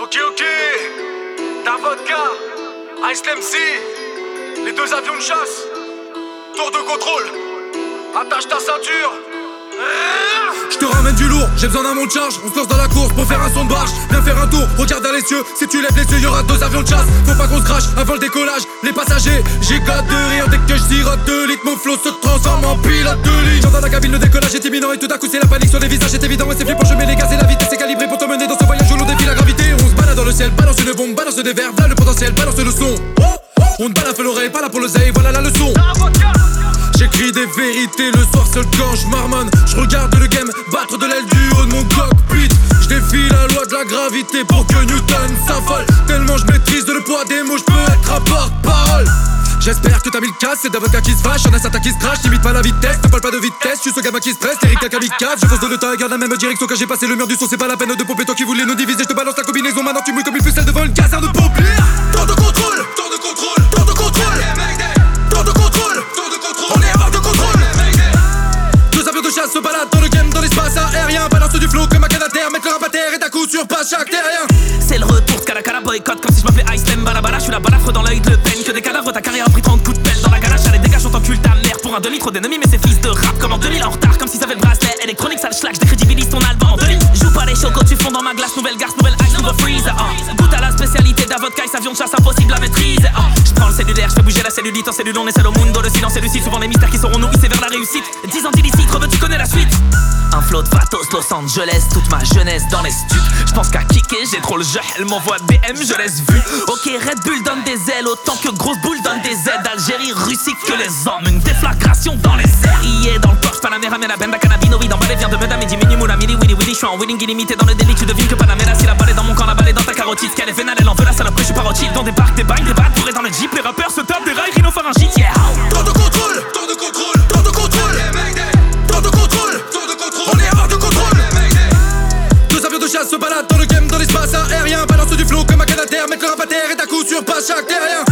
Ok, ta vodka, Ice MC, les deux avions de chasse, tour de contrôle, attache ta ceinture. Je te ramène du lourd, j'ai besoin d'un monte charge. On se lance dans la course pour faire un son de barge. Viens faire un tour, regarde dans les cieux. Si tu lèves les yeux, y'aura deux avions de chasse. Faut pas qu'on se crache avant le décollage. Les passagers, j'éclate de rire dès que je sirote 2 litres. Mon flow se transforme en pilote de ligne. J'entends dans la cabine, le décollage est imminent. Et tout à coup c'est la panique sur les visages, c'est évident. Ouais c'est flippant, je mets les gaz et la vitesse est calibrée pour t'emmener dans ce voyage où l'on défie la gravité. On se balade dans le ciel, balance une bombe, balance des verres. Là le potentiel, balance le son. On ne bat la feu l'oreille, pas là pour le zay, voilà la leçon. J'écris des vérités le soir seul quand je marmonne. Je regarde le game battre de l'aile du haut de mon cockpit. Je défie la loi de la gravité pour que Newton s'affole. Tellement je maîtrise le poids des mots, je peux être un porte-parole. J'espère que t'as mis le casse, c'est d'avocat qui se fâche. Y'en a certains qui se crachent, limite pas la vitesse. Ne parle pas de vitesse, je suis ce gamin qui se presse. Eric à kamikaze, je fonce dans le tas, garde la même direction. Quand j'ai passé le mur du son, c'est pas la peine de pomper. Toi qui voulais nous diviser, je te balance la combinaison. Maintenant tu mouilles comme une pucelle devant une caserne de pompiers. Temps de contrôle, temps de contrôle, temps de contrôle. Temps de contrôle, temps de contrôle. On est hors de contrôle. Deux avions de chasse se baladent dans le game, dans l'espace aérien. Balance du flow comme un canadair, mettre le rap à terre et d'un coup surpasse chaque terrien. C'est le retour de Cala boycott comme si je m'appelais Ice Lem Balabala. Je suis la balafre dans l'œil de Le Pen. Que des cadavres, ta carrière a pris 30 coups de pelle. Dans la galache, allez dégage, on t'encule ta mère pour un demi. Trop d'ennemis, mais c'est fils de rap comme en 2000 en retard. Comme si ça avait le bracelet électronique, ça le schlag. Je décrédibilise ton album en 2000. Joue pas les chocos, tu fonds dans ma glace. Nouvelle garce, nouvelle ice, nouveau freeze. Goûte à la spécialité d'Avodka, Ice avion de chasse impossible à maîtriser. Je prends le cellulaire, je fais bouger la cellulite. En cellule, on est seul au mundo. Le silence est lucide, souvent les mystères qui sauront nous hisser vers la réussite. 10 ans d'illicite, tu connais la suite. Un flot de Vatos, Los Angeles, toute ma jeunesse dans les stups. J'pense qu'à kicker, j'ai trop le jeu, elle m'envoie BM, je laisse vu. Ok, Red Bull donne des ailes, autant que Grosse Boule donne des aides. Algérie, Russie, que les hommes, une déflagration dans les airs. Il est dans le Porsche, Panamera, mais la benda cannabinoïde. Emballé vient de Medam et diminue moula, mini willy willy. J'suis en winning illimité dans le délit, tu devines que Panamera. Si la balle est dans mon camp, la balle est dans ta carotide. Qu'elle est vénale, elle en veut la salope, que j'suis pas Rothschild. Dans des parcs, des bails, des balles, pourrés dans le jeep. Les rappeurs se tapent des rails, rhinopharyngite, yeah. Temps de contrôle, temps de contrôle, temps de contrôle. Temps de contrôle, temps de contrôle. On est hors de contrôle. Deux avions de chasse se baladent dans le game, dans l'espace aérien. Balance du flow comme un canadair, mettre le rap à terre et d'un coup surpasse chaque terrien.